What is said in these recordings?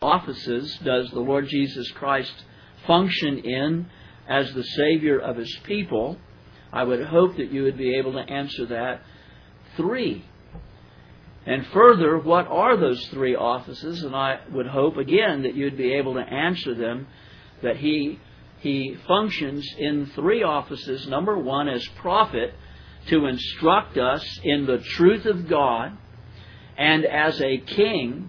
offices does the Lord Jesus Christ function in as the Savior of His people? I would hope that you would be able to answer that. 3. And further, what are those 3 offices? And I would hope, again, that you'd be able to answer them, that He functions in 3 offices. Number 1, as prophet, to instruct us in the truth of God, and as a king,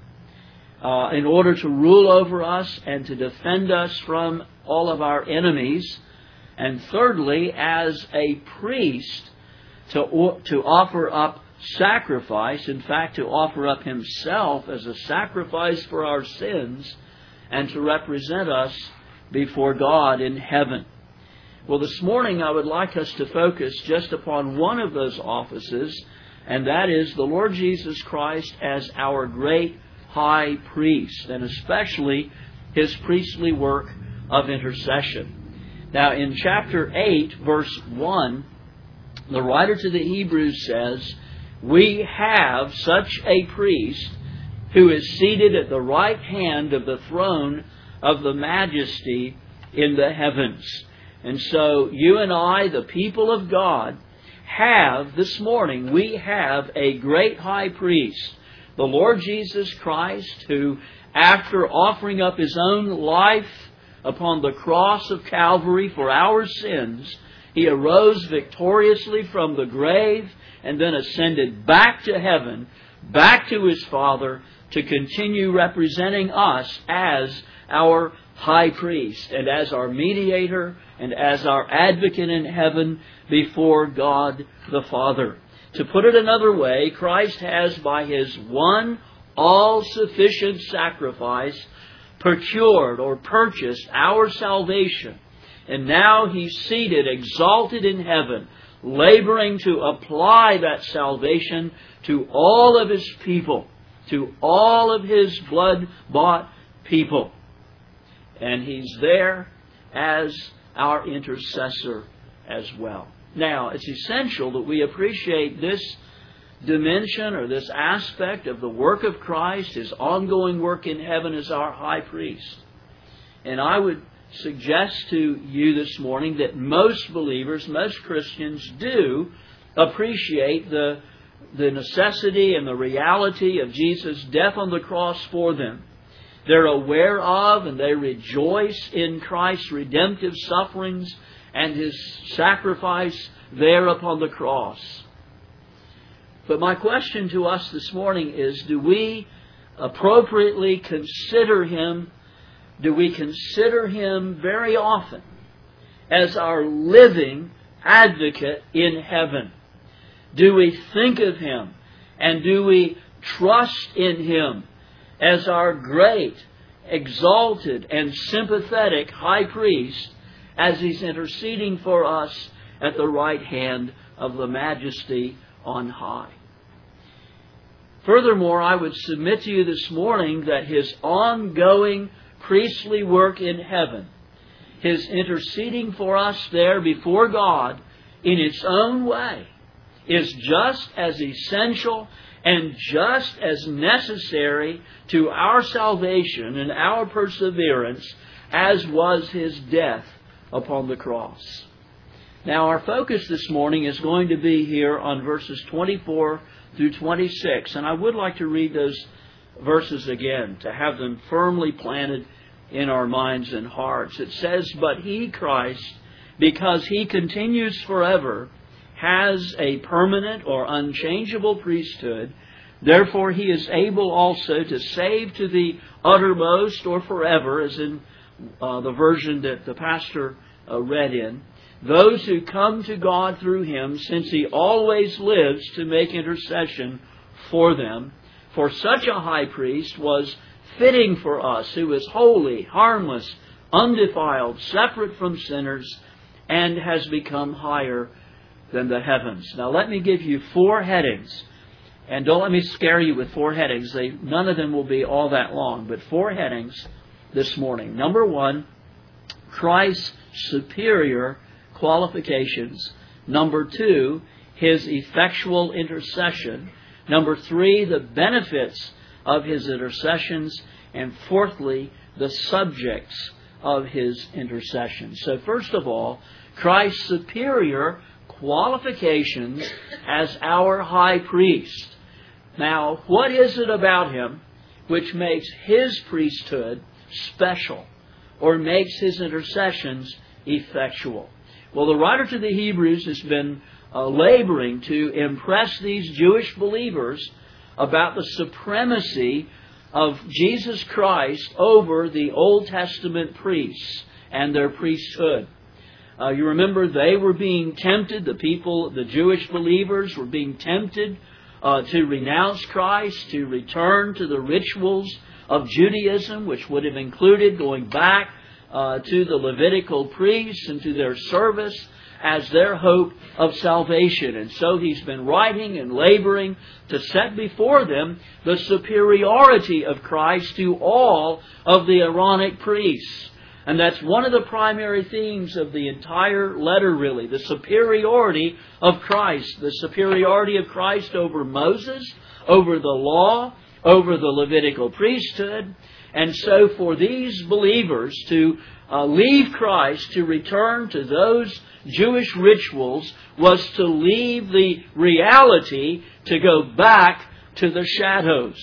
in order to rule over us and to defend us from all of our enemies. And thirdly, as a priest, to offer up sacrifice, in fact, to offer up Himself as a sacrifice for our sins, and to represent us before God in heaven. Well, this morning I would like us to focus just upon one of those offices, and that is the Lord Jesus Christ as our great high priest, and especially His priestly work of intercession. Now, in chapter 8, verse 1, the writer to the Hebrews says, "We have such a priest who is seated at the right hand of the throne of the majesty in the heavens." And so you and I, the people of God, have this morning, we have a great high priest, the Lord Jesus Christ, who, after offering up His own life upon the cross of Calvary for our sins, He arose victoriously from the grave and then ascended back to heaven, back to His Father, to continue representing us as our high priest and as our mediator and as our advocate in heaven before God the Father. To put it another way, Christ has, by His one all-sufficient sacrifice, procured or purchased our salvation. And now He's seated, exalted in heaven, laboring to apply that salvation to all of His people, to all of His blood-bought people. And He's there as our intercessor as well. Now, it's essential that we appreciate this dimension or this aspect of the work of Christ, His ongoing work in heaven as our high priest. And I would suggest to you this morning that most believers, most Christians do appreciate the necessity and the reality of Jesus' death on the cross for them. They're aware of and they rejoice in Christ's redemptive sufferings and His sacrifice there upon the cross. But my question to us this morning is, do we appropriately consider Him? Do we consider Him very often as our living advocate in heaven? Do we think of Him and do we trust in Him as our great, exalted, and sympathetic high priest as He's interceding for us at the right hand of the majesty on high? Furthermore, I would submit to you this morning that His ongoing priestly work in heaven, His interceding for us there before God in its own way, is just as essential and just as necessary to our salvation and our perseverance as was His death upon the cross. Now, our focus this morning is going to be here on verses 24 through 26. And I would like to read those verses again to have them firmly planted in our minds and hearts. It says, "But He, Christ, because He continues forever, has a permanent or unchangeable priesthood. Therefore He is able also to save to the uttermost or forever," as in the version that the pastor read in, "those who come to God through Him, since He always lives to make intercession for them. For such a high priest was fitting for us, who is holy, harmless, undefiled, separate from sinners, and has become higher than the heavens." Now let me give you 4 headings. And don't let me scare you with 4 headings. None of them will be all that long, but 4 headings this morning. Number 1, Christ's superior qualifications. Number 2, His effectual intercession. Number 3, the benefits of His intercessions. And fourthly, the subjects of His intercession. So first of all, Christ's superior qualifications as our high priest. Now, what is it about Him which makes His priesthood special or makes His intercessions effectual? Well, the writer to the Hebrews has been laboring to impress these Jewish believers about the supremacy of Jesus Christ over the Old Testament priests and their priesthood. You remember they were being tempted, the Jewish believers were being tempted to renounce Christ, to return to the rituals of Judaism, which would have included going back to the Levitical priests and to their service as their hope of salvation. And so he's been writing and laboring to set before them the superiority of Christ to all of the Aaronic priests. And that's one of the primary themes of the entire letter, really. The superiority of Christ. The superiority of Christ over Moses, over the law, over the Levitical priesthood. And so for these believers to leave Christ, to return to those Jewish rituals, was to leave the reality to go back to the shadows.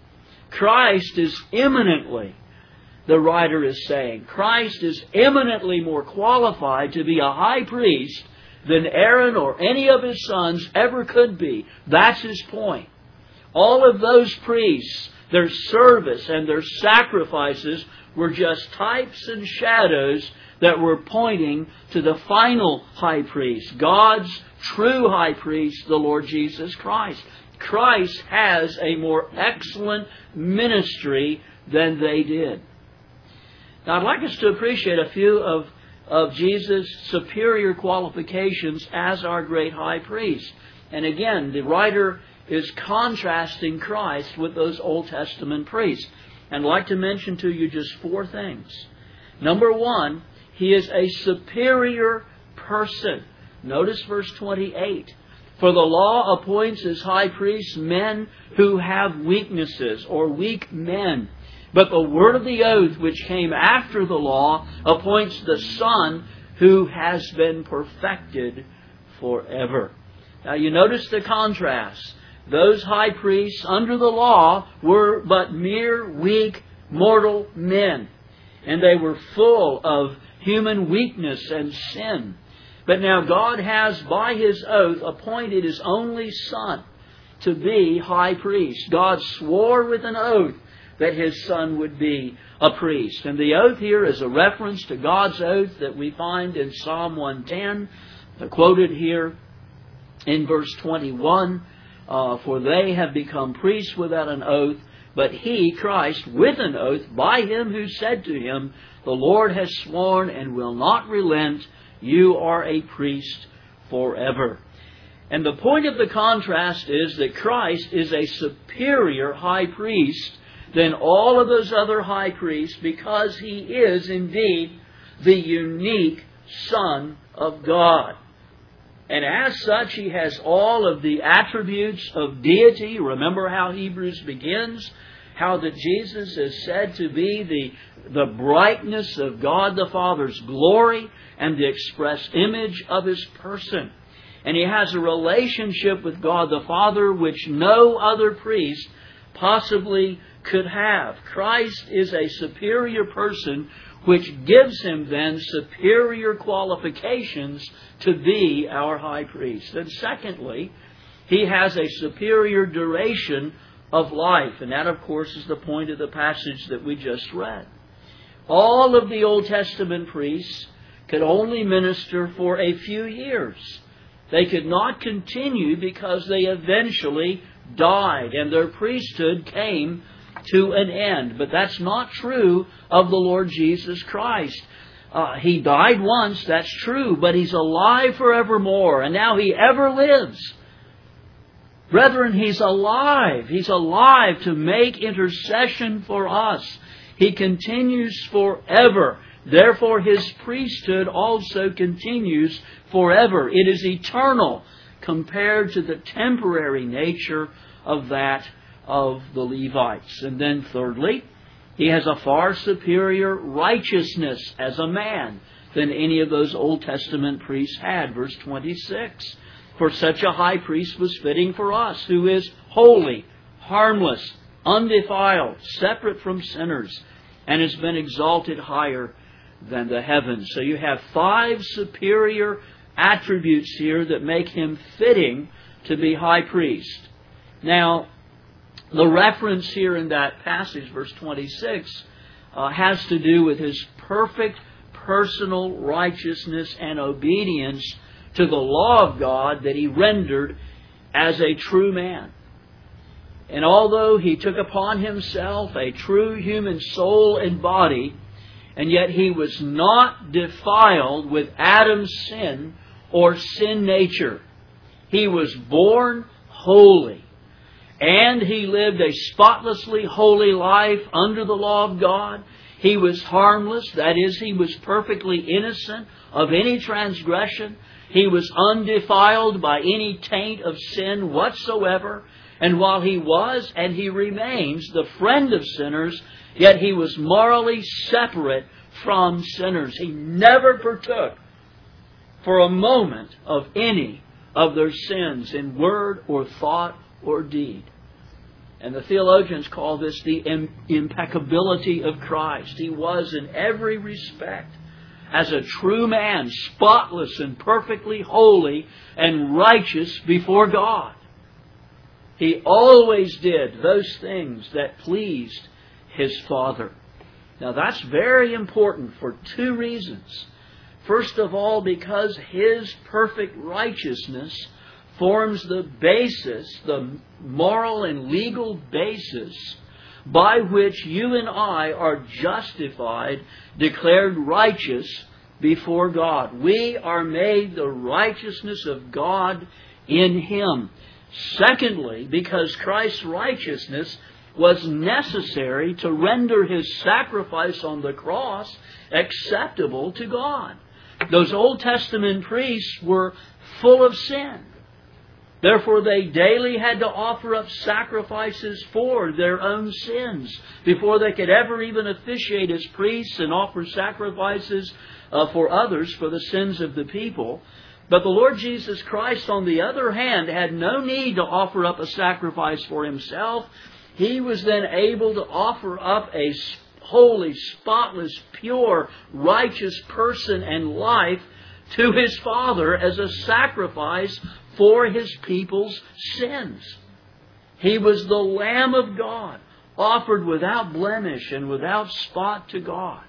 Christ is eminently, the writer is saying, Christ is eminently more qualified to be a high priest than Aaron or any of his sons ever could be. That's his point. All of those priests, their service and their sacrifices were just types and shadows that were pointing to the final high priest, God's true high priest, the Lord Jesus Christ. Christ has a more excellent ministry than they did. Now, I'd like us to appreciate a few of Jesus' superior qualifications as our great high priest. And again, the writer is contrasting Christ with those Old Testament priests. And I'd like to mention to you just four things. Number one, He is a superior person. Notice verse 28. For the law appoints as high priests men who have weaknesses, or weak men. But the word of the oath which came after the law appoints the Son who has been perfected forever. Now you notice the contrast. Those high priests under the law were but mere weak mortal men. And they were full of human weakness and sin. But now God has, by His oath, appointed His only Son to be high priest. God swore with an oath that His Son would be a priest. And the oath here is a reference to God's oath that we find in Psalm 110, quoted here in verse 21. For they have become priests without an oath, but He, Christ, with an oath, by Him who said to Him, the Lord has sworn and will not relent, you are a priest forever. And the point of the contrast is that Christ is a superior high priest than all of those other high priests because He is indeed the unique Son of God. And as such, He has all of the attributes of deity. Remember how Hebrews begins? How that Jesus is said to be the brightness of God the Father's glory and the express image of His person. And He has a relationship with God the Father which no other priest possibly could have. Christ is a superior person, which gives Him then superior qualifications to be our high priest. And secondly, He has a superior duration of life. And that, of course, is the point of the passage that we just read. All of the Old Testament priests could only minister for a few years. They could not continue because they eventually died and their priesthood came to an end. But that's not true of the Lord Jesus Christ. He died once, that's true, but He's alive forevermore, and now He ever lives. Brethren, He's alive. He's alive to make intercession for us. He continues forever. Therefore, His priesthood also continues forever. It is eternal compared to the temporary nature of that of the Levites. And then thirdly, He has a far superior righteousness as a man than any of those Old Testament priests had. Verse 26. For such a high priest was fitting for us, who is holy, harmless, undefiled, separate from sinners, and has been exalted higher than the heavens. So you have 5 superior attributes here that make Him fitting to be high priest. Now, the reference here in that passage, verse 26, has to do with His perfect personal righteousness and obedience to the law of God that He rendered as a true man. And although He took upon Himself a true human soul and body, and yet He was not defiled with Adam's sin or sin nature. He was born holy. And He lived a spotlessly holy life under the law of God. He was harmless. That is, He was perfectly innocent of any transgression. He was undefiled by any taint of sin whatsoever. And while He was, and He remains, the friend of sinners, yet He was morally separate from sinners. He never partook for a moment of any of their sins in word or thought or deed. And the theologians call this the impeccability of Christ. He was in every respect, as a true man, spotless and perfectly holy and righteous before God. He always did those things that pleased His Father. Now that's very important for 2 reasons. First of all, because His perfect righteousness forms the basis, the moral and legal basis by which you and I are justified, declared righteous before God. We are made the righteousness of God in Him. Secondly, because Christ's righteousness was necessary to render His sacrifice on the cross acceptable to God. Those Old Testament priests were full of sin. Therefore, they daily had to offer up sacrifices for their own sins before they could ever even officiate as priests and offer sacrifices for others for the sins of the people. But the Lord Jesus Christ, on the other hand, had no need to offer up a sacrifice for Himself. He was then able to offer up a holy, spotless, pure, righteous person and life to His Father as a sacrifice for His people's sins. He was the Lamb of God, offered without blemish and without spot to God.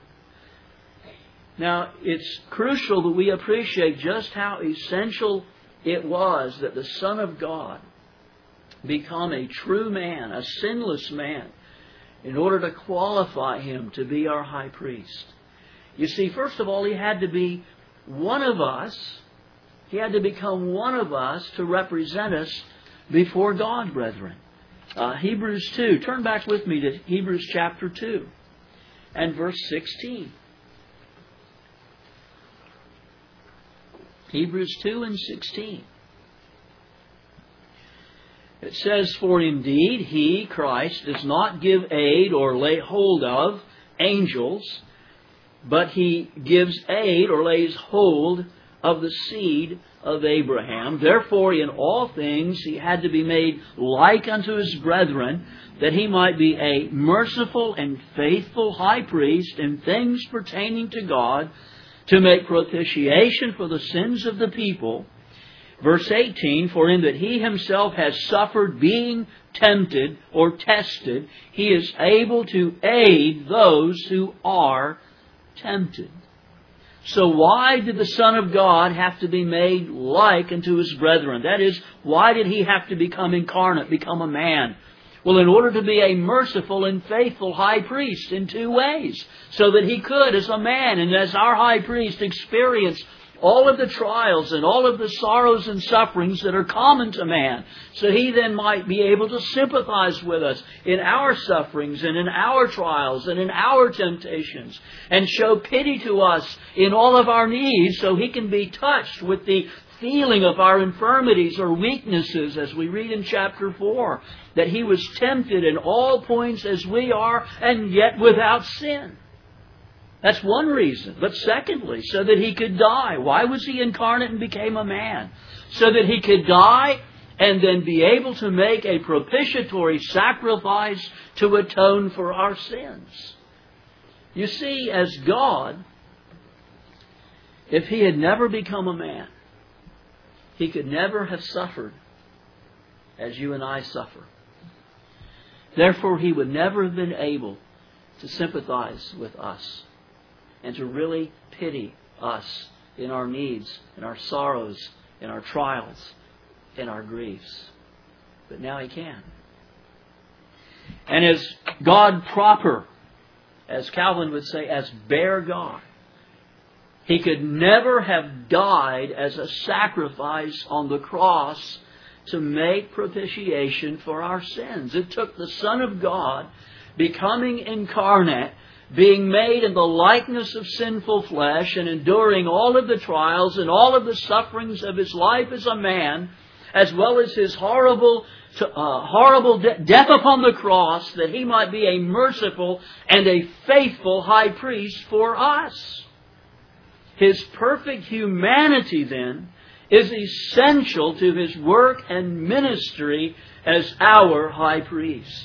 Now, it's crucial that we appreciate just how essential it was that the Son of God become a true man, a sinless man, in order to qualify Him to be our high priest. You see, first of all, He had to be one of us. He had to become one of us to represent us before God, brethren. Hebrews 2. Turn back with me to Hebrews chapter 2 and verse 16. Hebrews 2 and 16. It says, For indeed He, Christ, does not give aid or lay hold of angels, but He gives aid or lays hold of the seed of Abraham. Therefore, in all things He had to be made like unto His brethren, that He might be a merciful and faithful high priest in things pertaining to God, to make propitiation for the sins of the people. Verse 18, For in that He Himself has suffered being tempted or tested, He is able to aid those who are tempted. So why did the Son of God have to be made like unto His brethren? That is, why did He have to become incarnate, become a man? Well, in order to be a merciful and faithful high priest in 2 ways. So that He could, as a man and as our high priest, experience all of the trials and all of the sorrows and sufferings that are common to man. So He then might be able to sympathize with us in our sufferings and in our trials and in our temptations, and show pity to us in all of our needs, so He can be touched with the feeling of our infirmities or weaknesses, as we read in chapter 4, that He was tempted in all points as we are, and yet without sin. That's one reason. But secondly, so that He could die. Why was He incarnate and became a man? So that He could die and then be able to make a propitiatory sacrifice to atone for our sins. You see, as God, if He had never become a man, He could never have suffered as you and I suffer. Therefore, He would never have been able to sympathize with us and to really pity us in our needs, in our sorrows, in our trials, in our griefs. But now He can. And as God proper, as Calvin would say, as bare God, He could never have died as a sacrifice on the cross to make propitiation for our sins. It took the Son of God becoming incarnate, being made in the likeness of sinful flesh, and enduring all of the trials and all of the sufferings of His life as a man, as well as His horrible death upon the cross, that He might be a merciful and a faithful high priest for us. His perfect humanity, then, is essential to His work and ministry as our high priest.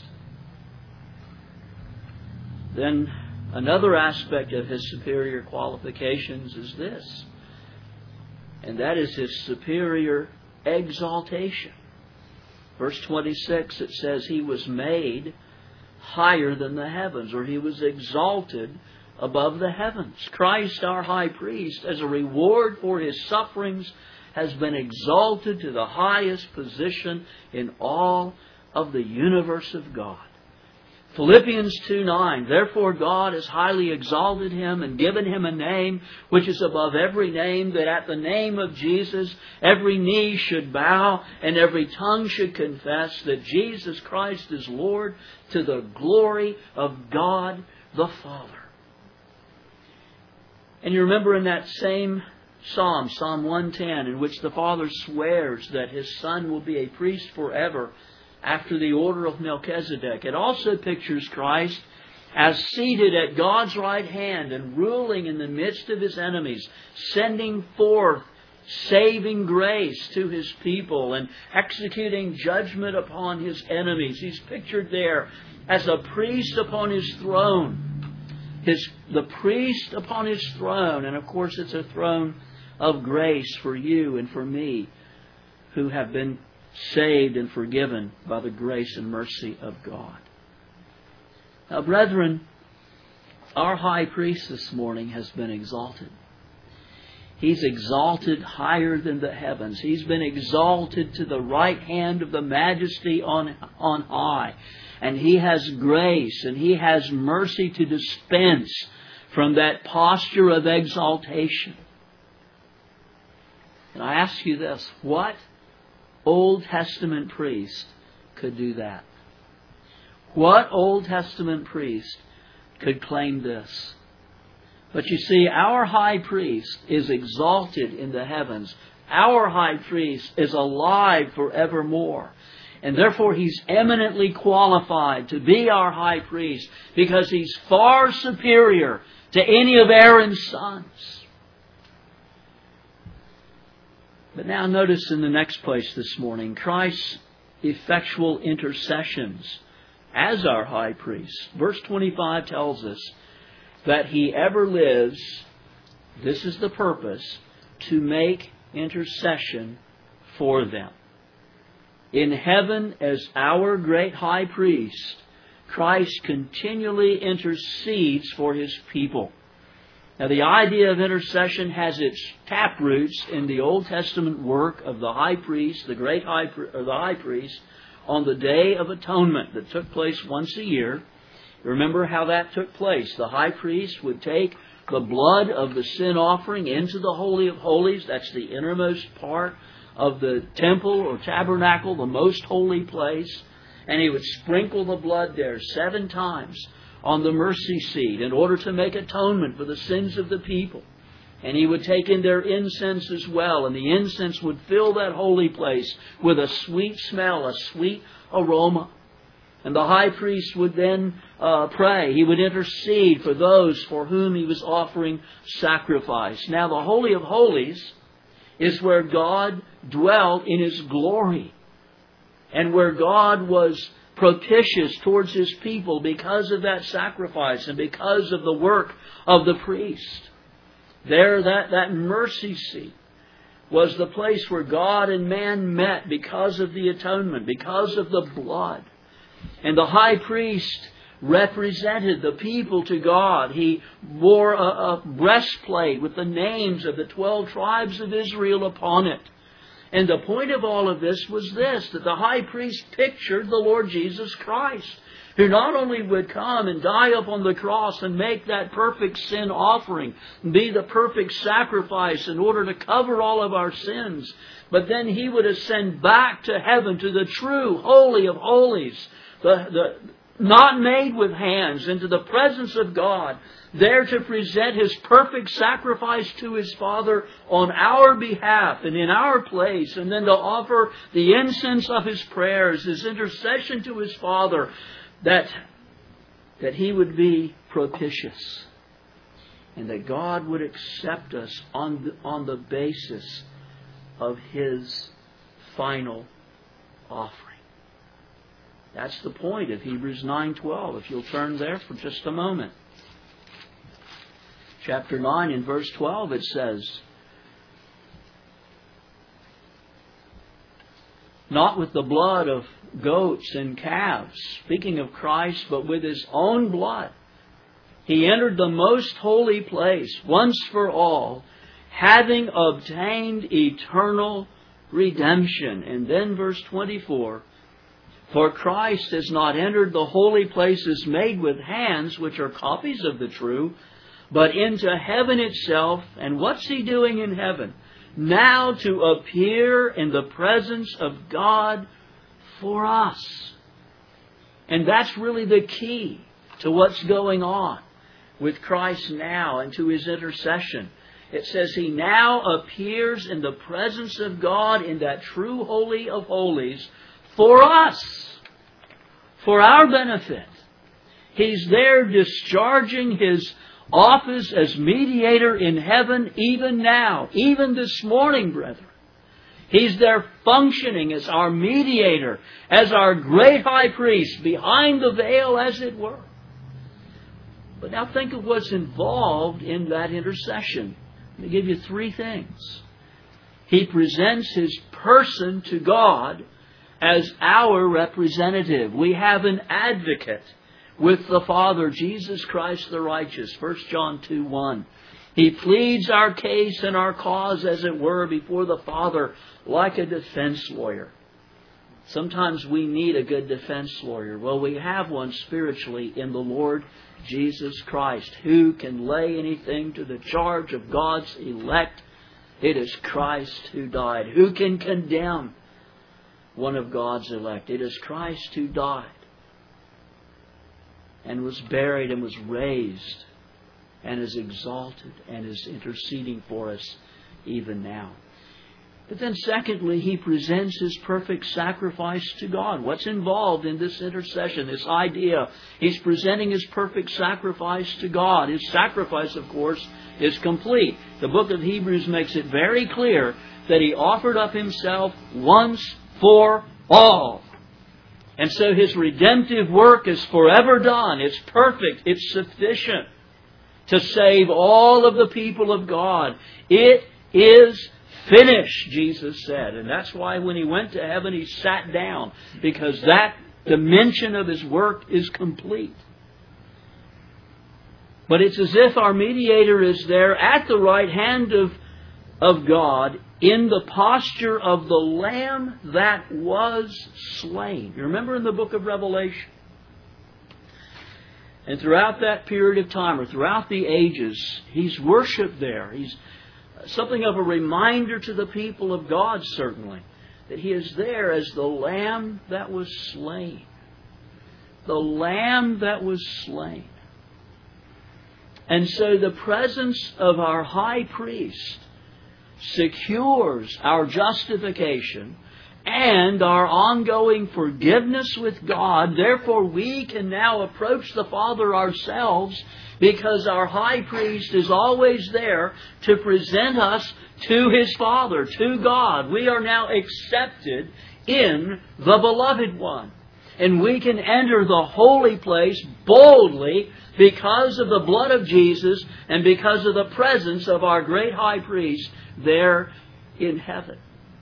Then another aspect of His superior qualifications is this, and that is His superior exaltation. Verse 26, it says He was made higher than the heavens, or He was exalted above the heavens. Christ, our high priest, as a reward for His sufferings, has been exalted to the highest position in all of the universe of God. Philippians 2:9, therefore God has highly exalted Him and given Him a name which is above every name, that at the name of Jesus every knee should bow and every tongue should confess that Jesus Christ is Lord, to the glory of God the Father. And you remember in that same Psalm, Psalm 110, in which the Father swears that His Son will be a priest forever after the order of Melchizedek. It also pictures Christ as seated at God's right hand and ruling in the midst of His enemies, sending forth saving grace to His people and executing judgment upon His enemies. He's pictured there as a priest upon His throne. The priest upon His throne, and of course it's a throne of grace for you and for me who have been saved and forgiven by the grace and mercy of God. Now, brethren, our high priest this morning has been exalted. He's exalted higher than the heavens. He's been exalted to the right hand of the Majesty on high. And He has grace and He has mercy to dispense from that posture of exaltation. And I ask you this, what Old Testament priest could do that? What Old Testament priest could claim this? But you see, our high priest is exalted in the heavens. Our high priest is alive forevermore. And therefore He's eminently qualified to be our high priest because He's far superior to any of Aaron's sons. But now notice in the next place this morning, Christ's effectual intercessions as our high priest. Verse 25 tells us that He ever lives, this is the purpose, to make intercession for them. In heaven, as our great high priest, Christ continually intercedes for His people. Now, the idea of intercession has its taproots in the Old Testament work of the high priest, the high priest, on the Day of Atonement that took place once a year. Remember how that took place. The high priest would take the blood of the sin offering into the Holy of Holies. That's the innermost part of the temple or tabernacle, the most holy place. And he would sprinkle the blood there 7 times on the mercy seat in order to make atonement for the sins of the people. And He would take in their incense as well, and the incense would fill that holy place with a sweet smell, a sweet aroma. And the high priest would then pray. He would intercede for those for whom he was offering sacrifice. Now, the Holy of Holies is where God dwelt in His glory, and where God was propitious towards His people because of that sacrifice and because of the work of the priest. There, that mercy seat was the place where God and man met because of the atonement, because of the blood. And the high priest represented the people to God. He wore a breastplate with the names of the 12 tribes of Israel upon it. And the point of all of this was this, that the high priest pictured the Lord Jesus Christ, who not only would come and die upon the cross and make that perfect sin offering, be the perfect sacrifice in order to cover all of our sins, but then He would ascend back to heaven, to the true Holy of Holies, the not made with hands, into the presence of God, there to present His perfect sacrifice to His Father on our behalf and in our place, and then to offer the incense of His prayers, His intercession to His Father, that He would be propitious, and that God would accept us on the basis of His final offering. That's the point of Hebrews 9:12. If you'll turn there for just a moment. Chapter 9 in verse 12 it says, "Not with the blood of goats and calves," speaking of Christ, "but with His own blood. He entered the most holy place once for all, having obtained eternal redemption." And then verse 24, "For Christ has not entered the holy places made with hands, which are copies of the true, but into heaven itself." And what's He doing in heaven? "Now to appear in the presence of God for us." And that's really the key to what's going on with Christ now and to His intercession. It says He now appears in the presence of God in that true Holy of Holies for us, for our benefit. He's there discharging His office as mediator in heaven even now, even this morning, brethren. He's there functioning as our mediator, as our great high priest, behind the veil as it were. But now think of what's involved in that intercession. Let me give you 3 things. He presents His person to God as our representative. We have an advocate with the Father, Jesus Christ the righteous. 1 John 2:1. He pleads our case and our cause, as it were, before the Father like a defense lawyer. Sometimes we need a good defense lawyer. Well, we have one spiritually in the Lord Jesus Christ. Who can lay anything to the charge of God's elect? It is Christ who died. Who can condemn one of God's elect? It is Christ who died and was buried and was raised and is exalted and is interceding for us even now. But then secondly, He presents His perfect sacrifice to God. What's involved in this intercession, this idea? He's presenting His perfect sacrifice to God. His sacrifice, of course, is complete. The book of Hebrews makes it very clear that He offered up Himself once for all. And so His redemptive work is forever done. It's perfect. It's sufficient to save all of the people of God. It is finished, Jesus said. And that's why when He went to heaven, He sat down, because that dimension of His work is complete. But it's as if our mediator is there at the right hand of God, in the posture of the Lamb that was slain. You remember in the book of Revelation? And throughout that period of time, or throughout the ages, He's worshipped there. He's something of a reminder to the people of God, certainly, that He is there as the Lamb that was slain. The Lamb that was slain. And so the presence of our high priest secures our justification and our ongoing forgiveness with God. Therefore, we can now approach the Father ourselves because our high priest is always there to present us to His Father, to God. We are now accepted in the Beloved One. And we can enter the holy place boldly because of the blood of Jesus and because of the presence of our great high priest there in heaven.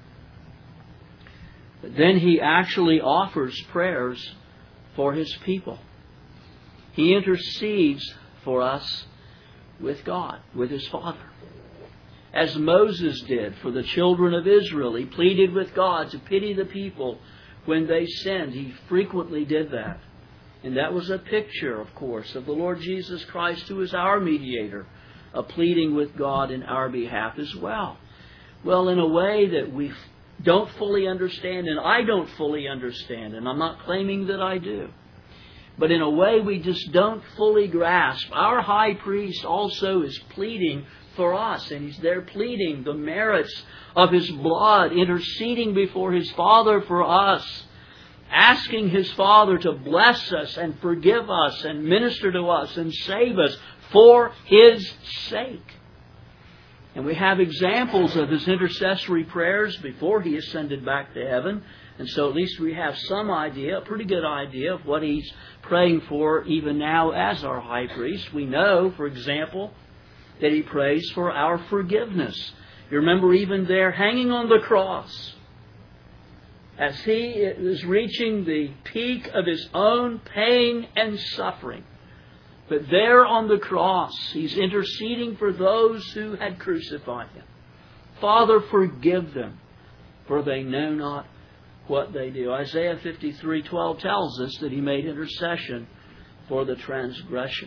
But then He actually offers prayers for His people. He intercedes for us with God, with His Father. As Moses did for the children of Israel, he pleaded with God to pity the people when they sinned. He frequently did that. And that was a picture, of course, of the Lord Jesus Christ, who is our mediator, pleading with God in our behalf as well. Well, in a way that we don't fully understand, and I don't fully understand, and I'm not claiming that I do, but in a way we just don't fully grasp. Our high priest also is pleading for us, and He's there pleading the merits of His blood, interceding before His Father for us, asking His Father to bless us and forgive us and minister to us and save us for His sake. And we have examples of His intercessory prayers before He ascended back to heaven. And so at least we have some idea, a pretty good idea of what He's praying for even now as our high priest. We know, for example, that He prays for our forgiveness. You remember even there hanging on the cross, as He is reaching the peak of His own pain and suffering. But there on the cross, He's interceding for those who had crucified Him. Father, forgive them, for they know not what they do. Isaiah 53:12 tells us that He made intercession for the transgressors.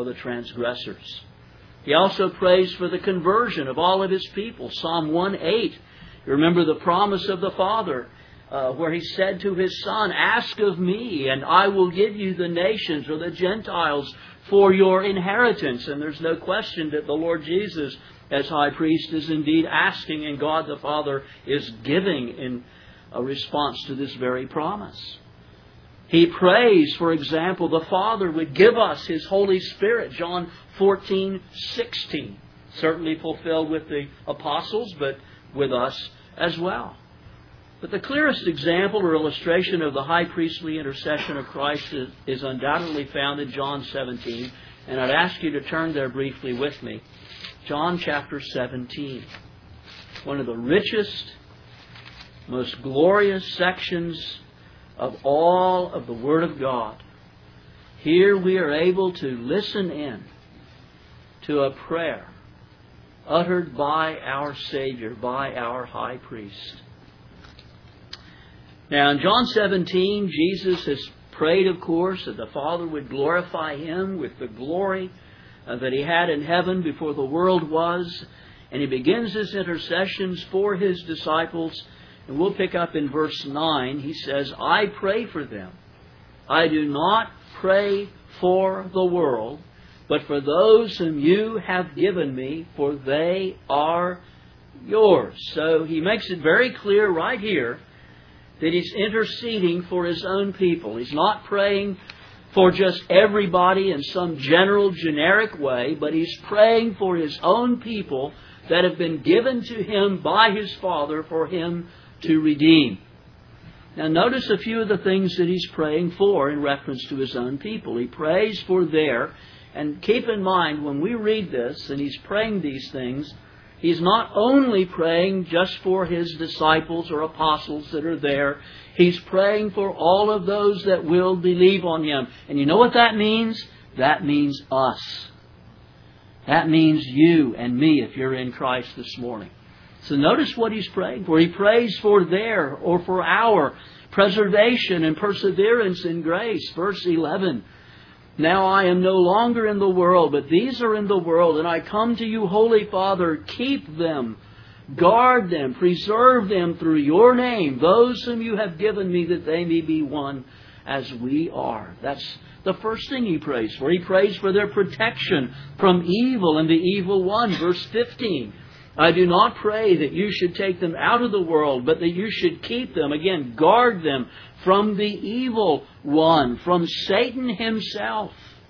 He also prays for the conversion of all of His people. Psalm 1:8. You remember the promise of the Father, where He said to His Son, "Ask of me, and I will give you the nations," or the Gentiles, "for your inheritance." And there's no question that the Lord Jesus, as high priest, is indeed asking, and God the Father is giving in a response to this very promise. He prays, for example, the Father would give us His Holy Spirit. John 14:16. Certainly fulfilled with the apostles, but with us as well. But the clearest example or illustration of the high priestly intercession of Christ is undoubtedly found in John 17. And I'd ask you to turn there briefly with me. John chapter 17. One of the richest, most glorious sections of all of the Word of God. Here we are able to listen in to a prayer uttered by our Savior, by our high priest. Now in John 17, Jesus has prayed, of course, that the Father would glorify Him with the glory that He had in heaven before the world was. And He begins His intercessions for His disciples. And we'll pick up in verse 9. He says, "I pray for them. I do not pray for the world, but for those whom you have given me, for they are yours." So He makes it very clear right here that He's interceding for His own people. He's not praying for just everybody in some general, generic way, but He's praying for His own people that have been given to Him by His Father for Him to redeem. Now notice a few of the things that He's praying for in reference to His own people. He prays for their, and keep in mind when we read this and He's praying these things, He's not only praying just for His disciples or apostles that are there. He's praying for all of those that will believe on Him. And you know what that means? That means us. That means you and me if you're in Christ this morning. So notice what He's praying for. He prays for their or for our preservation and perseverance in grace. Verse 11. "Now I am no longer in the world, but these are in the world, and I come to you, Holy Father, keep them, guard them, preserve them through your name, those whom you have given me, that they may be one as we are." That's the first thing He prays for. He prays for their protection from evil and the evil one. Verse 15. I do not pray that you should take them out of the world, but that you should keep them, again, guard them from the evil one, from Satan himself.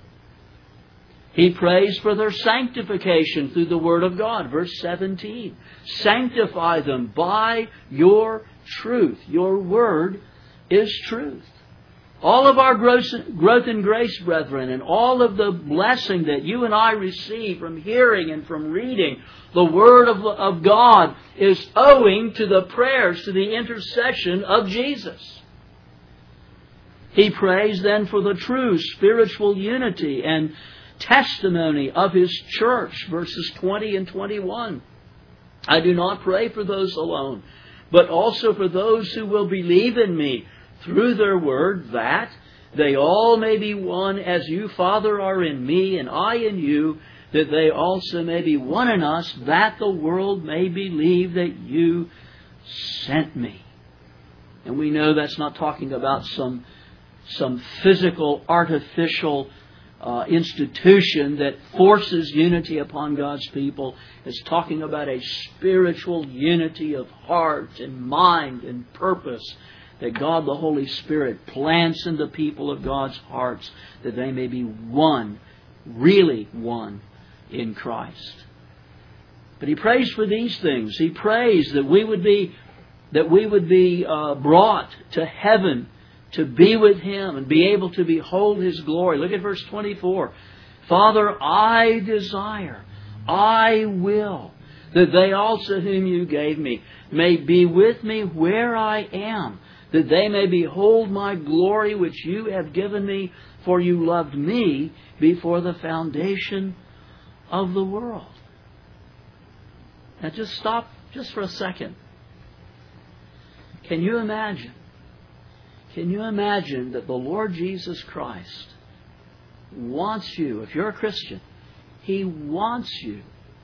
He prays for their sanctification through the Word of God. Verse 17. Sanctify them by your truth. Your Word is truth. All of our growth in grace, brethren, and all of the blessing that you and I receive from hearing and from reading the Word of God is owing to the prayers, to the intercession of Jesus. He prays then for the true spiritual unity and testimony of His church, verses 20 and 21. I do not pray for those alone, but also for those who will believe in me through their word, that they all may be one as you, Father, are in me and I in you, that they also may be one in us, that the world may believe that you sent me. And we know that's not talking about some physical, artificial institution that forces unity upon God's people. It's talking about a spiritual unity of heart and mind and purpose that God the Holy Spirit plants in the people of God's hearts, that they may be one, really one, in Christ. But He prays for these things. He prays that we would be brought to heaven to be with Him and be able to behold His glory. Look at verse 24. Father, I desire, I will, that they also whom you gave me may be with me where I am, that they may behold my glory which you have given me, for you loved me before the foundation of the world. Now just stop just for a second. Can you imagine? Can you imagine that the Lord Jesus Christ wants you, if you're a Christian, He wants you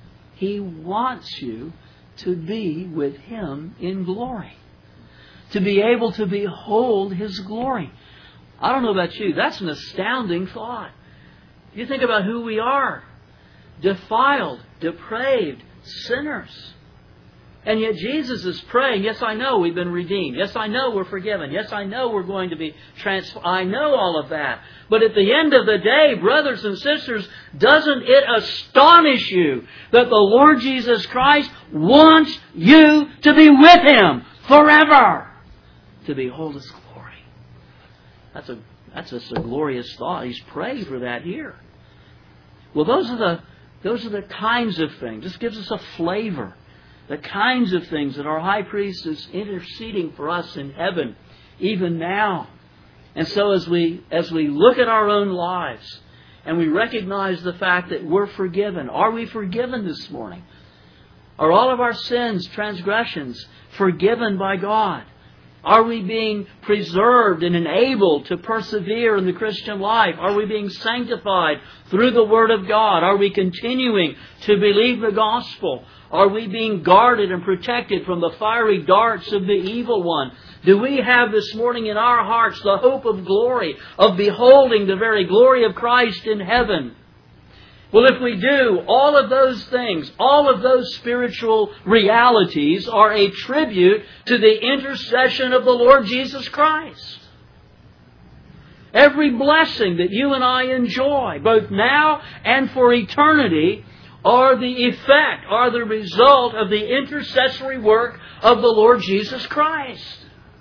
to be with Him in glory, to be able to behold His glory. I don't know about you, that's an astounding thought. You think about who we are, defiled, depraved, sinners. And yet Jesus is praying, yes, I know we've been redeemed. Yes, I know we're forgiven. Yes, I know we're going to be transformed. I know all of that. But at the end of the day, brothers and sisters, doesn't it astonish you that the Lord Jesus Christ wants you to be with Him forever, to behold His glory? That's just a glorious thought. He's praying for that here. Well, those are the kinds of things. This gives us a flavor. The kinds of things that our high priest is interceding for us in heaven, even now. And so as we look at our own lives and we recognize the fact that we're forgiven, are we forgiven this morning? Are all of our sins, transgressions, forgiven by God? Are we being preserved and enabled to persevere in the Christian life? Are we being sanctified through the Word of God? Are we continuing to believe the gospel? Are we being guarded and protected from the fiery darts of the evil one? Do we have this morning in our hearts the hope of glory, of beholding the very glory of Christ in heaven? Well, if we do, all of those things, all of those spiritual realities are a tribute to the intercession of the Lord Jesus Christ. Every blessing that you and I enjoy, both now and for eternity, are the result of the intercessory work of the Lord Jesus Christ.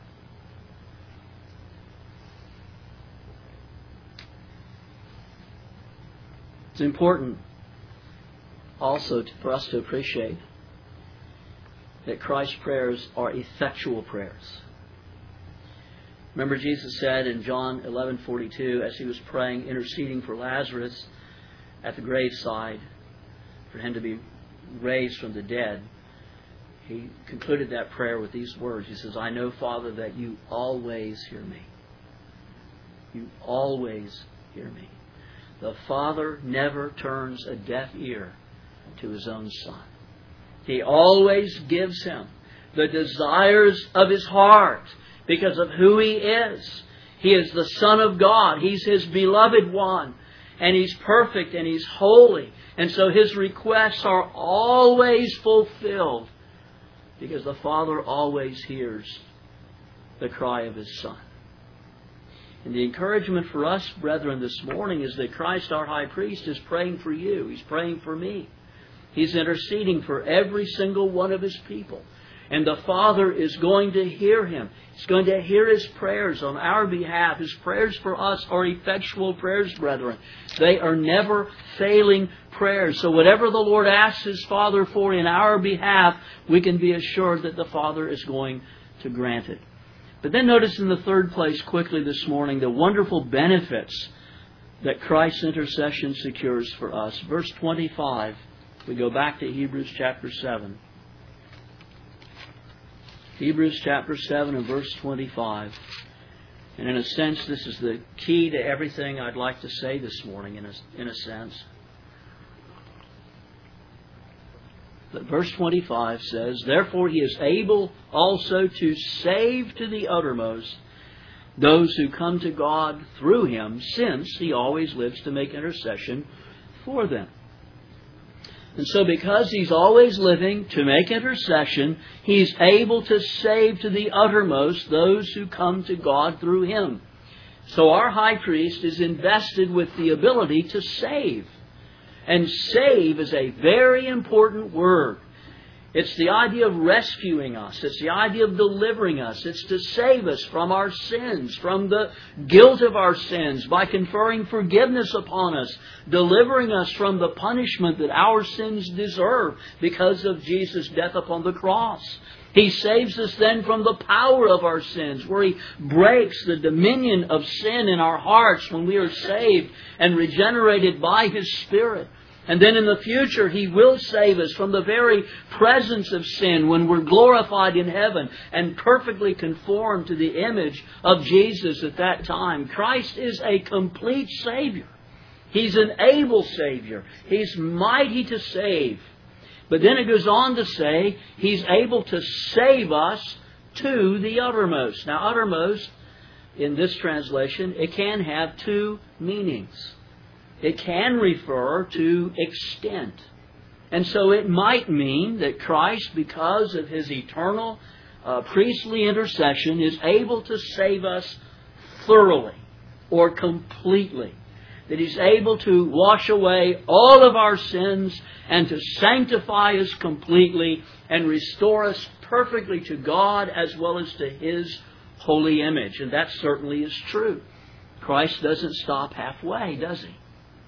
It's important also for us to appreciate that Christ's prayers are effectual prayers. Remember, Jesus said in John 11:42, as He was praying, interceding for Lazarus at the graveside, for him to be raised from the dead, He concluded that prayer with these words. He says, I know, Father, that you always hear me. You always hear me. The Father never turns a deaf ear to His own Son. He always gives Him the desires of His heart because of who He is. He is the Son of God. He's His beloved one. And He's perfect and He's holy. And so His requests are always fulfilled because the Father always hears the cry of His Son. And the encouragement for us, brethren, this morning is that Christ, our high priest, is praying for you. He's praying for me. He's interceding for every single one of His people. And the Father is going to hear him. He's going to hear His prayers on our behalf. His prayers for us are effectual prayers, brethren. They are never failing prayers. So whatever the Lord asks His Father for in our behalf, we can be assured that the Father is going to grant it. But then notice in the third place quickly this morning the wonderful benefits that Christ's intercession secures for us. Verse 25, we go back to Hebrews chapter 7. Hebrews chapter 7 and verse 25. And in a sense, this is the key to everything I'd like to say this morning, in a sense. But verse 25 says, "Therefore He is able also to save to the uttermost those who come to God through Him, since He always lives to make intercession for them." And so because He's always living to make intercession, He's able to save to the uttermost those who come to God through Him. So our high priest is invested with the ability to save. And save is a very important word. It's the idea of rescuing us. It's the idea of delivering us. It's to save us from our sins, from the guilt of our sins, by conferring forgiveness upon us, delivering us from the punishment that our sins deserve because of Jesus' death upon the cross. He saves us then from the power of our sins, where He breaks the dominion of sin in our hearts when we are saved and regenerated by His Spirit. And then in the future, He will save us from the very presence of sin when we're glorified in heaven and perfectly conformed to the image of Jesus at that time. Christ is a complete Savior. He's an able Savior. He's mighty to save. But then it goes on to say, He's able to save us to the uttermost. Now, uttermost, in this translation, it can have two meanings. It can refer to extent. And so it might mean that Christ, because of His eternal priestly intercession, is able to save us thoroughly or completely. That He's able to wash away all of our sins and to sanctify us completely and restore us perfectly to God as well as to His holy image. And that certainly is true. Christ doesn't stop halfway, does He?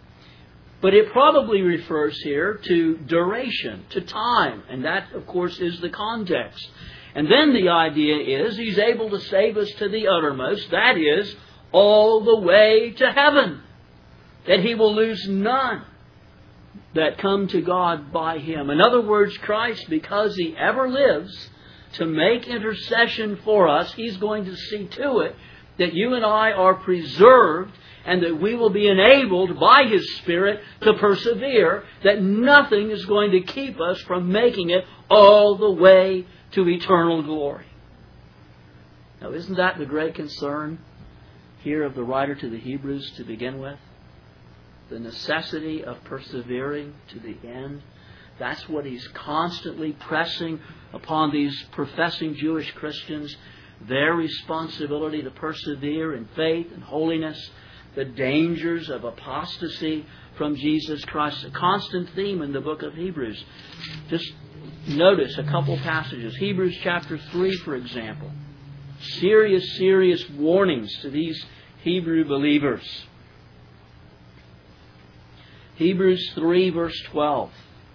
But it probably refers here to duration, to time. And that, of course, is the context. And then the idea is He's able to save us to the uttermost. That is, all the way to heaven. That He will lose none that come to God by Him. In other words, Christ, because He ever lives to make intercession for us, He's going to see to it that you and I are preserved and that we will be enabled by His Spirit to persevere, that nothing is going to keep us from making it all the way to eternal glory. Now, isn't that the great concern here of the writer to the Hebrews to begin with? The necessity of persevering to the end. That's what he's constantly pressing upon these professing Jewish Christians. Their responsibility to persevere in faith and holiness. The dangers of apostasy from Jesus Christ. A constant theme in the book of Hebrews. Just notice a couple passages. Hebrews chapter 3, for example. Serious warnings to these Hebrew believers. Hebrews 3, verse 12.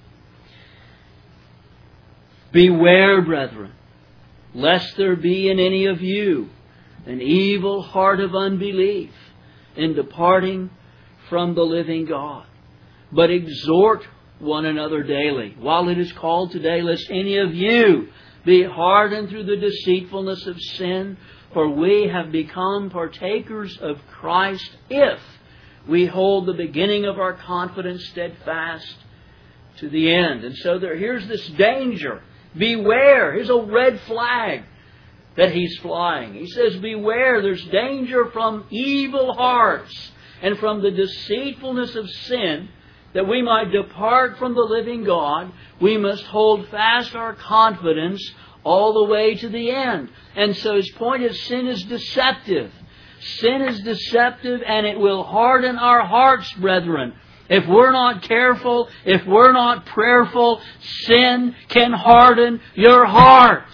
Beware, brethren, lest there be in any of you an evil heart of unbelief in departing from the living God. But exhort one another daily, while it is called today, lest any of you be hardened through the deceitfulness of sin. For we have become partakers of Christ if we hold the beginning of our confidence steadfast to the end. And so here's this danger. Beware. Here's a red flag. that he's flying. He says, beware, there's danger from evil hearts and from the deceitfulness of sin, that we might depart from the living God. We must hold fast our confidence all the way to the end. And so his point is, sin is deceptive. Sin is deceptive, and it will harden our hearts, brethren. If we're not careful, if we're not prayerful, sin can harden your heart.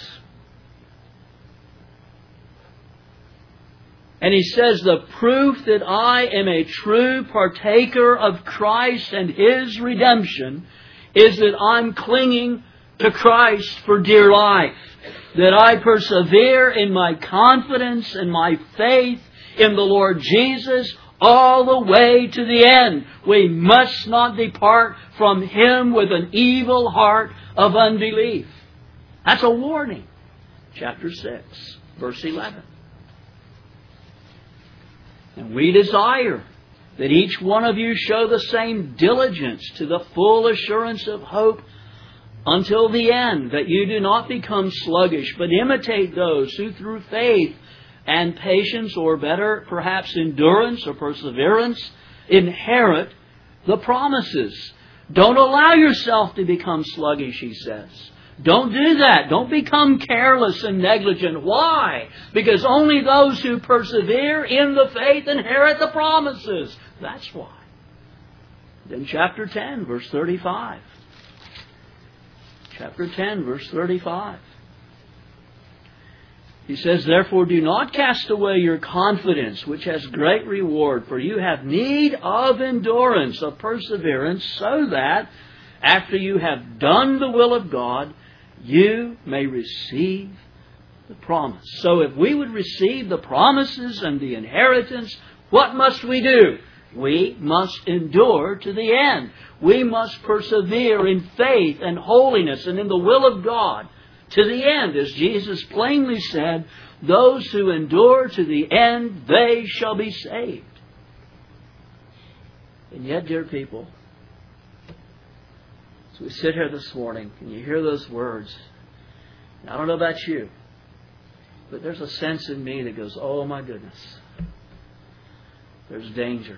And he says, the proof that I am a true partaker of Christ and His redemption is that I'm clinging to Christ for dear life. That I persevere in my confidence and my faith in the Lord Jesus all the way to the end. We must not depart from Him with an evil heart of unbelief. That's a warning. Chapter 6, verse 11. And we desire that each one of you show the same diligence to the full assurance of hope until the end, that you do not become sluggish, but imitate those who through faith and patience, or better, perhaps endurance or perseverance, inherit the promises. Don't allow yourself to become sluggish, he says. Don't do that. Don't become careless and negligent. Why? Because only those who persevere in the faith inherit the promises. That's why. Then chapter 10, verse 35. Chapter 10, verse 35. He says, therefore do not cast away your confidence, which has great reward, for you have need of endurance, of perseverance, so that after you have done the will of God, you may receive the promise. So if we would receive the promises and the inheritance, what must we do? We must endure to the end. We must persevere in faith and holiness and in the will of God to the end. As Jesus plainly said, those who endure to the end, they shall be saved. And yet, dear people, as we sit here this morning and you hear those words, and I don't know about you, but there's a sense in me that goes, oh my goodness, there's danger.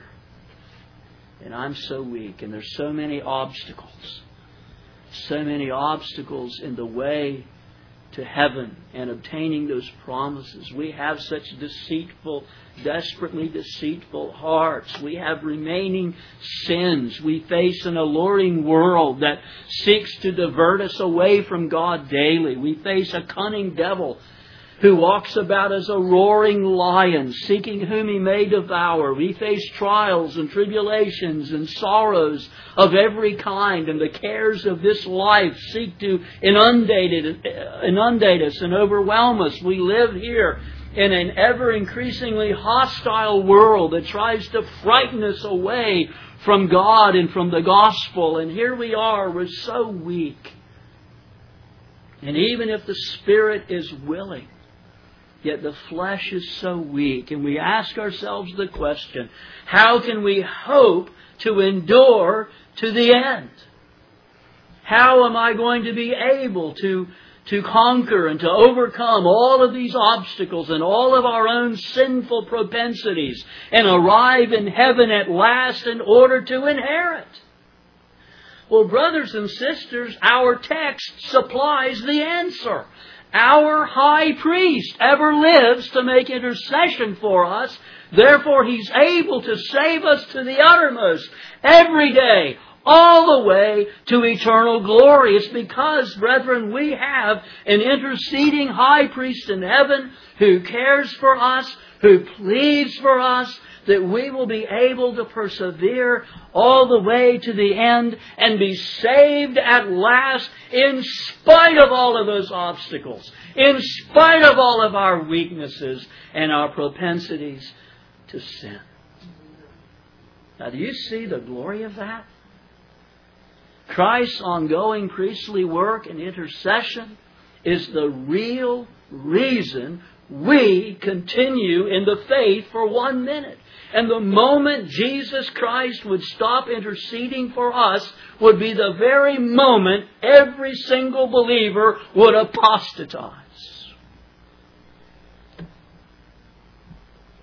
And I'm so weak, and there's so many obstacles. So many obstacles in the way to heaven and obtaining those promises. We have such deceitful, desperately deceitful hearts. We have remaining sins. We face an alluring world that seeks to divert us away from God daily. We face a cunning devil who walks about as a roaring lion, seeking whom he may devour. We face trials and tribulations and sorrows of every kind, and the cares of this life seek to inundate us and overwhelm us. We live here in an ever-increasingly hostile world that tries to frighten us away from God and from the gospel. And here we are, we're so weak. And even if the Spirit is willing, yet the flesh is so weak. And we ask ourselves the question, how can we hope to endure to the end? How am I going to be able to conquer and to overcome all of these obstacles and all of our own sinful propensities and arrive in heaven at last in order to inherit? Well, brothers and sisters, our text supplies the answer. Our high priest ever lives to make intercession for us. Therefore, He's able to save us to the uttermost every day, all the way to eternal glory. It's because, brethren, we have an interceding high priest in heaven who cares for us, who pleads for us, that we will be able to persevere all the way to the end and be saved at last in spite of all of those obstacles, in spite of all of our weaknesses and our propensities to sin. Now, do you see the glory of that? Christ's ongoing priestly work and intercession is the real reason we continue in the faith for 1 minute. And the moment Jesus Christ would stop interceding for us would be the very moment every single believer would apostatize.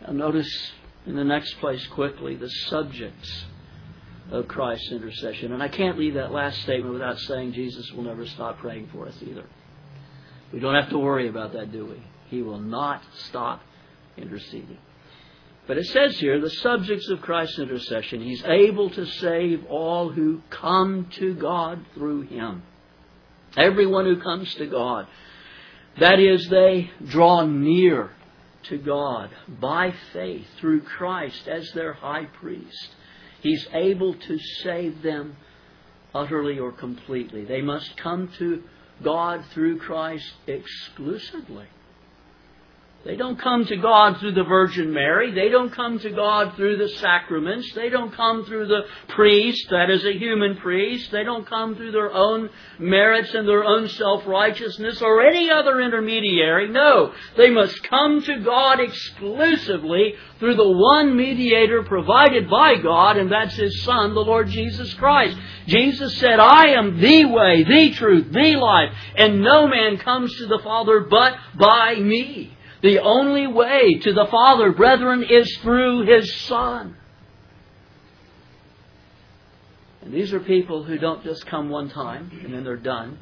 Now notice in the next place quickly the subjects of Christ's intercession. And I can't leave that last statement without saying Jesus will never stop praying for us either. We don't have to worry about that, do we? He will not stop interceding. But it says here, the subjects of Christ's intercession, He's able to save all who come to God through Him. Everyone who comes to God. That is, they draw near to God by faith through Christ as their high priest. He's able to save them utterly or completely. They must come to God through Christ exclusively. They don't come to God through the Virgin Mary. They don't come to God through the sacraments. They don't come through the priest, that is a human priest. They don't come through their own merits and their own self-righteousness or any other intermediary. No, they must come to God exclusively through the one mediator provided by God, and that's His Son, the Lord Jesus Christ. Jesus said, I am the way, the truth, the life, and no man comes to the Father but by me. The only way to the Father, brethren, is through His Son. And these are people who don't just come one time and then they're done.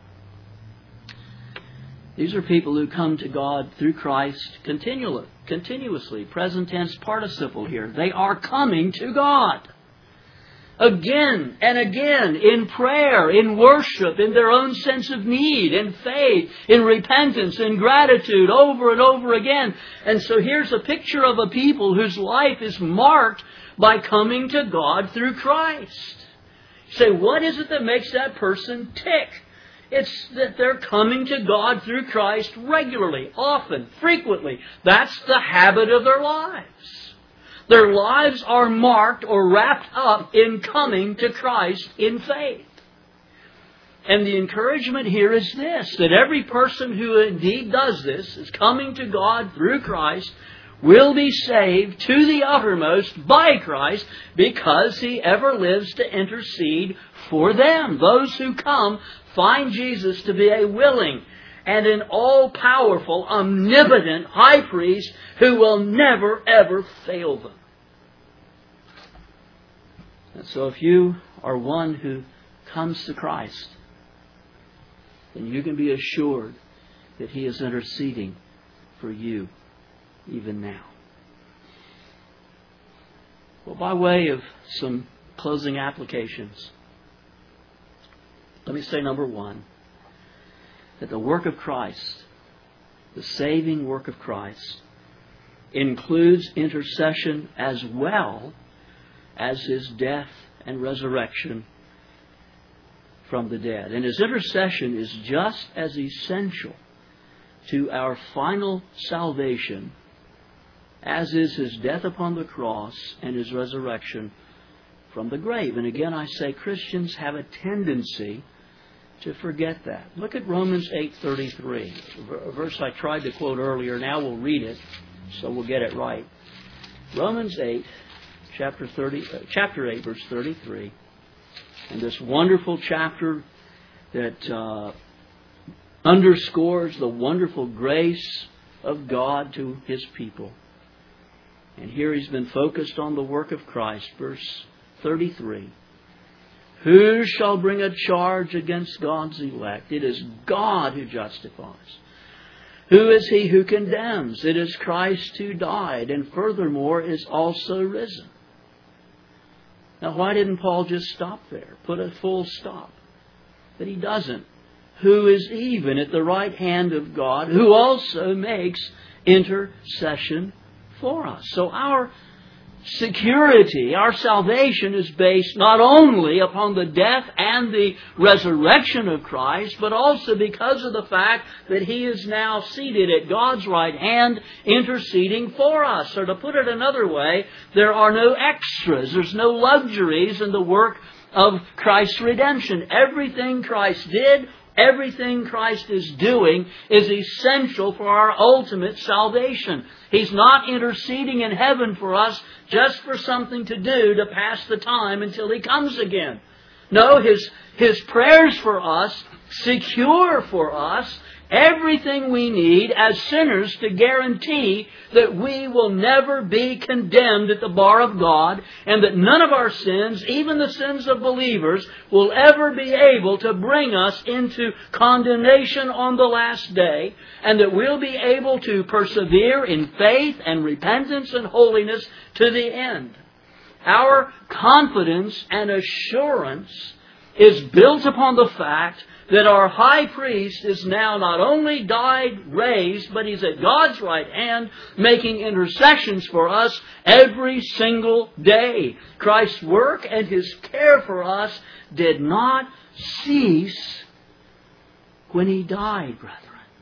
These are people who come to God through Christ continuously. Present tense participle here. They are coming to God. Again and again, in prayer, in worship, in their own sense of need, in faith, in repentance, in gratitude, over and over again. And so here's a picture of a people whose life is marked by coming to God through Christ. You say, what is it that makes that person tick? It's that they're coming to God through Christ regularly, often, frequently. That's the habit of their lives. Their lives are marked or wrapped up in coming to Christ in faith. And the encouragement here is this, that every person who indeed does this, is coming to God through Christ, will be saved to the uttermost by Christ because He ever lives to intercede for them. Those who come find Jesus to be a willing and an all-powerful, omnipotent high priest who will never, ever fail them. And so if you are one who comes to Christ, then you can be assured that He is interceding for you even now. Well, by way of some closing applications, let me say, number one, that the work of Christ, the saving work of Christ, includes intercession as well as His death and resurrection from the dead. And His intercession is just as essential to our final salvation as is His death upon the cross and His resurrection from the grave. And again, I say Christians have a tendency to forget that. Look at Romans 8:33, a verse I tried to quote earlier. Now we'll read it so we'll get it right. Romans 8, chapter 8, verse 33. And this wonderful chapter that underscores the wonderful grace of God to His people. And here he's been focused on the work of Christ. Verse 33. Who shall bring a charge against God's elect? It is God who justifies. Who is he who condemns? It is Christ who died and furthermore is also risen. Now why didn't Paul just stop there? Put a full stop. But he doesn't. Who is even at the right hand of God, who also makes intercession for us. So our security, our salvation is based not only upon the death and the resurrection of Christ, but also because of the fact that He is now seated at God's right hand interceding for us. Or to put it another way, there are no extras, there's no luxuries in the work of Christ's redemption. Everything Christ did, everything Christ is doing is essential for our ultimate salvation. He's not interceding in heaven for us just for something to do to pass the time until He comes again. No, His prayers for us secure for us everything we need as sinners to guarantee that we will never be condemned at the bar of God, and that none of our sins, even the sins of believers, will ever be able to bring us into condemnation on the last day, and that we'll be able to persevere in faith and repentance and holiness to the end. Our confidence and assurance is built upon the fact that our high priest is now not only died, raised, but he's at God's right hand making intercessions for us every single day. Christ's work and His care for us did not cease when He died, brethren.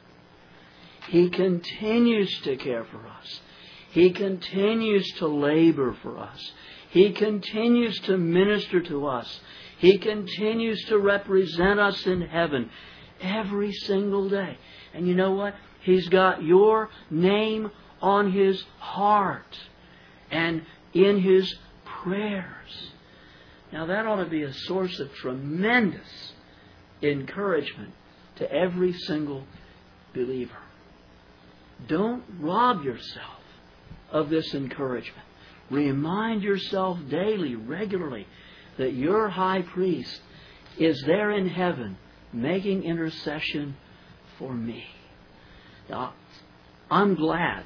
He continues to care for us. He continues to labor for us. He continues to minister to us. He continues to represent us in heaven every single day. And you know what? He's got your name on His heart and in His prayers. Now that ought to be a source of tremendous encouragement to every single believer. Don't rob yourself of this encouragement. Remind yourself daily, regularly, that your high priest is there in heaven making intercession for me. Now, I'm glad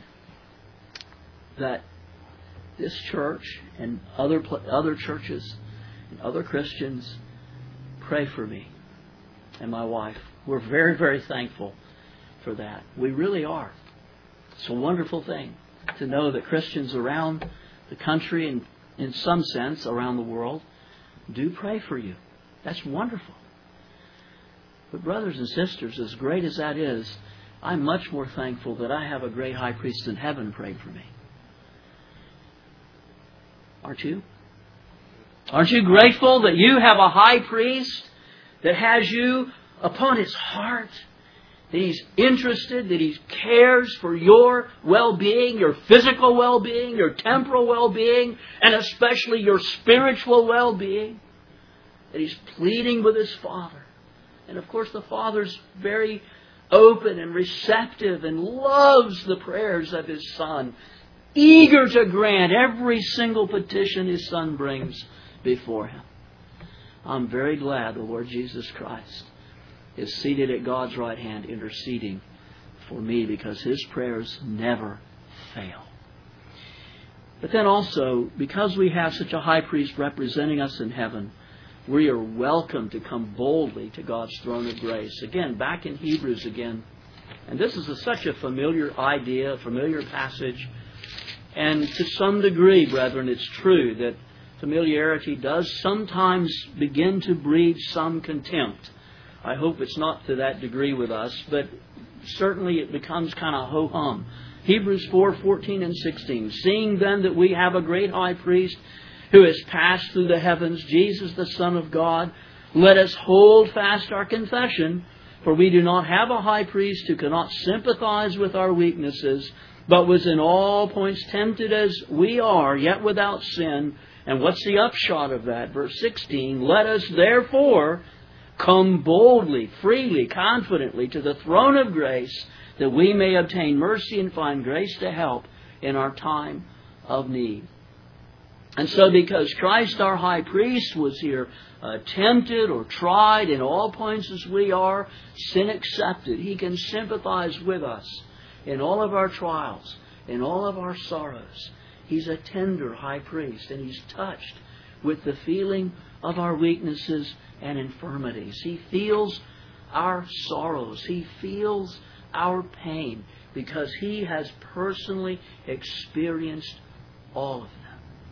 that this church and other churches and other Christians pray for me and my wife. We're very, very thankful for that. We really are. It's a wonderful thing to know that Christians around the country and in some sense around the world do pray for you. That's wonderful. But brothers and sisters, as great as that is, I'm much more thankful that I have a great high priest in heaven praying for me. Aren't you? Aren't you grateful that you have a high priest that has you upon His heart? That He's interested, that He cares for your well-being, your physical well-being, your temporal well-being, and especially your spiritual well-being. That He's pleading with His Father. And of course the Father's very open and receptive and loves the prayers of His Son, eager to grant every single petition His Son brings before Him. I'm very glad the Lord Jesus Christ is seated at God's right hand interceding for me, because His prayers never fail. But then also, because we have such a high priest representing us in heaven, we are welcome to come boldly to God's throne of grace. Again, back in Hebrews again. And this is such a familiar idea, a familiar passage. And to some degree, brethren, it's true that familiarity does sometimes begin to breed some contempt. I hope it's not to that degree with us, but certainly it becomes kind of ho-hum. Hebrews 4:14 and 16. Seeing then that we have a great high priest who has passed through the heavens, Jesus the Son of God, let us hold fast our confession, for we do not have a high priest who cannot sympathize with our weaknesses, but was in all points tempted as we are, yet without sin. And what's the upshot of that? Verse 16, let us therefore come boldly, freely, confidently to the throne of grace, that we may obtain mercy and find grace to help in our time of need. And so because Christ our high priest was here tempted or tried in all points as we are, sin accepted, He can sympathize with us in all of our trials, in all of our sorrows. He's a tender high priest, and He's touched with the feeling of our weaknesses and infirmities. He feels our sorrows. He feels our pain, because He has personally experienced all of them.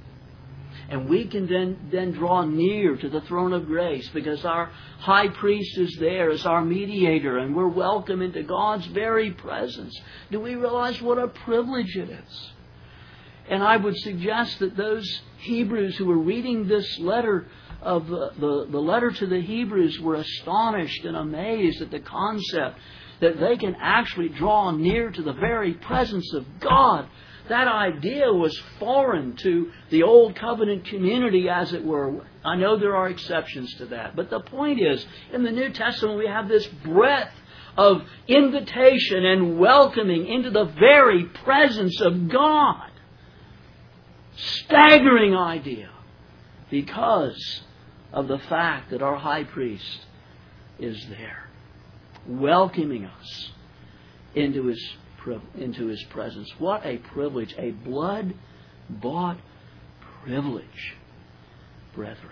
And we can then draw near to the throne of grace, because our high priest is there as our mediator, and we're welcome into God's very presence. Do we realize what a privilege it is? And I would suggest that those Hebrews who were reading this letter of the letter to the Hebrews were astonished and amazed at the concept that they can actually draw near to the very presence of God. That idea was foreign to the Old Covenant community, as it were. I know there are exceptions to that. But the point is, in the New Testament we have this breadth of invitation and welcoming into the very presence of God. Staggering idea, because of the fact that our high priest is there, welcoming us into His presence. What a privilege, a blood-bought privilege, brethren.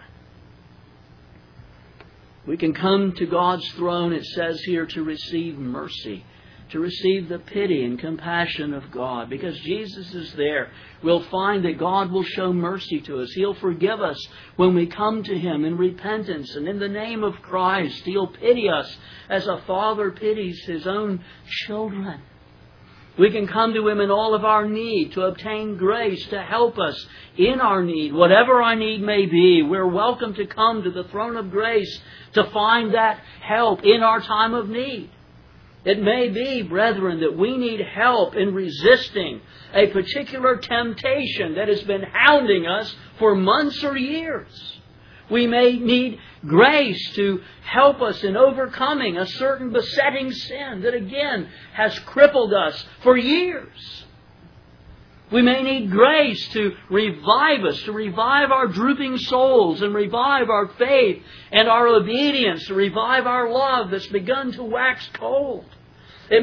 We can come to God's throne, it says here, to receive mercy, to receive the pity and compassion of God. Because Jesus is there, we'll find that God will show mercy to us. He'll forgive us when we come to Him in repentance. And in the name of Christ, He'll pity us as a father pities his own children. We can come to Him in all of our need, to obtain grace, to help us in our need. Whatever our need may be, we're welcome to come to the throne of grace to find that help in our time of need. It may be, brethren, that we need help in resisting a particular temptation that has been hounding us for months or years. We may need grace to help us in overcoming a certain besetting sin that again has crippled us for years. We may need grace to revive us, to revive our drooping souls and revive our faith and our obedience, to revive our love that's begun to wax cold. We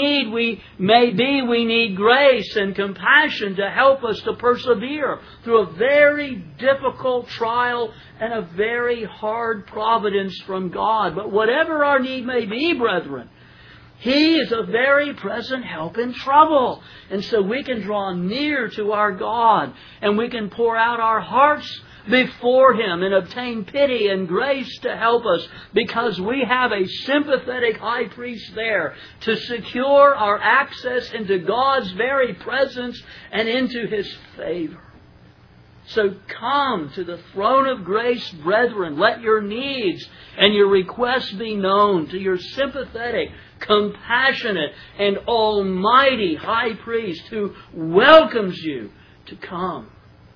need grace and compassion to help us to persevere through a very difficult trial and a very hard providence from God. But whatever our need may be, brethren, He is a very present help in trouble. And so we can draw near to our God and we can pour out our hearts before Him and obtain pity and grace to help us, because we have a sympathetic high priest there to secure our access into God's very presence and into His favor. So come to the throne of grace, brethren. Let your needs and your requests be known to your sympathetic, compassionate, and almighty high priest who welcomes you to come.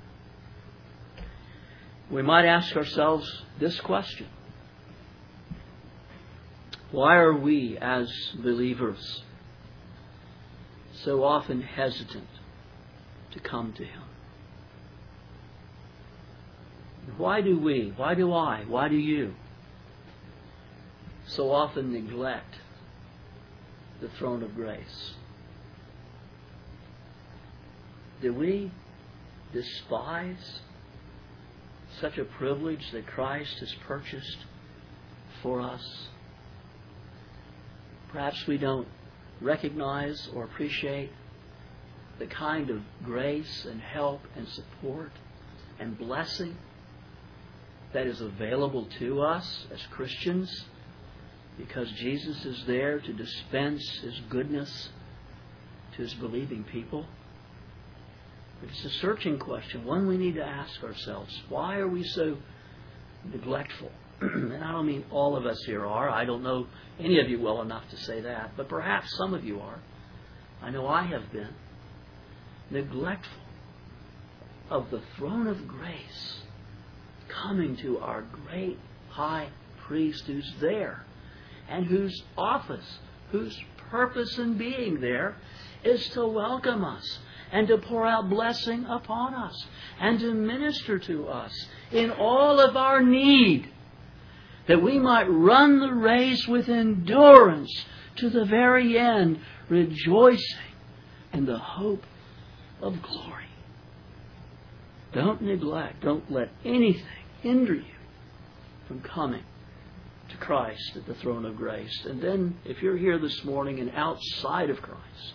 We might ask ourselves this question: why are we as believers so often hesitant to come to Him? Why do you so often neglect the throne of grace? Do we despise such a privilege that Christ has purchased for us? Perhaps we don't recognize or appreciate the kind of grace and help and support and blessing that is available to us as Christians, because Jesus is there to dispense His goodness to His believing people. But it's a searching question, one we need to ask ourselves. Why are we so neglectful? And I don't mean all of us here are. I don't know any of you well enough to say that. But perhaps some of you are. I know I have been neglectful of the throne of grace, coming to our great high priest who's there, and whose office, whose purpose in being there is to welcome us and to pour out blessing upon us and to minister to us in all of our need, that we might run the race with endurance to the very end, rejoicing in the hope of glory. Don't neglect, don't let anything hinder you from coming to Christ at the throne of grace. And then, if you're here this morning and outside of Christ,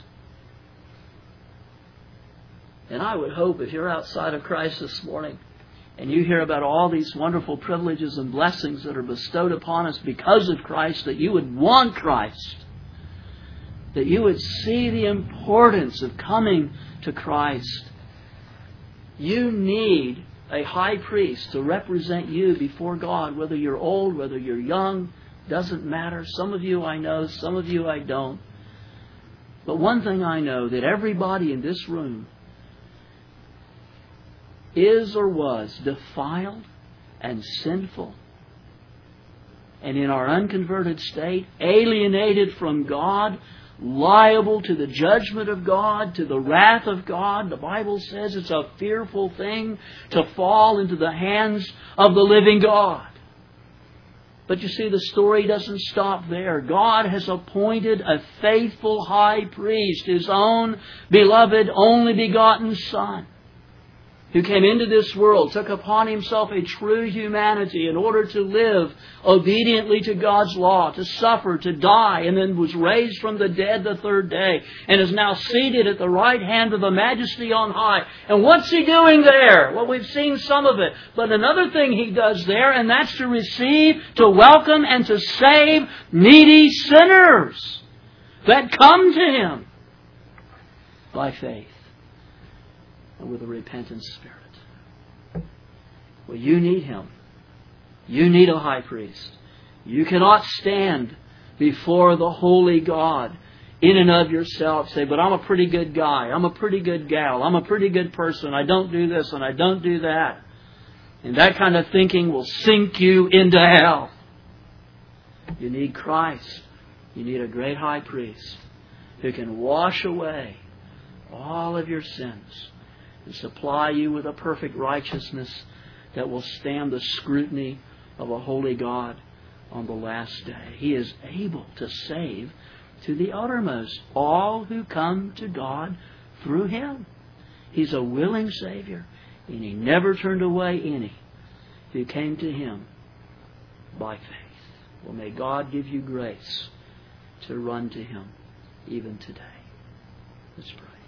and I would hope if you're outside of Christ this morning and you hear about all these wonderful privileges and blessings that are bestowed upon us because of Christ, that you would want Christ, that you would see the importance of coming to Christ. You need a high priest to represent you before God, whether you're old, whether you're young, doesn't matter. Some of you I know, some of you I don't. But one thing I know, that everybody in this room is or was defiled and sinful and in our unconverted state, alienated from God, liable to the judgment of God, to the wrath of God. The Bible says it's a fearful thing to fall into the hands of the living God. But you see, the story doesn't stop there. God has appointed a faithful high priest, His own beloved, only begotten Son, who came into this world, took upon Himself a true humanity in order to live obediently to God's law, to suffer, to die, and then was raised from the dead the third day, and is now seated at the right hand of the Majesty on high. And what's He doing there? Well, we've seen some of it. But another thing He does there, and that's to receive, to welcome, and to save needy sinners that come to Him by faith and with a repentant spirit. Well, you need Him. You need a high priest. You cannot stand before the holy God in and of yourself. Say, but I'm a pretty good guy. I'm a pretty good gal. I'm a pretty good person. I don't do this and I don't do that. And that kind of thinking will sink you into hell. You need Christ. You need a great high priest who can wash away all of your sins and supply you with a perfect righteousness that will stand the scrutiny of a holy God on the last day. He is able to save to the uttermost all who come to God through Him. He's a willing Savior, and He never turned away any who came to Him by faith. Well, may God give you grace to run to Him even today. Let's pray.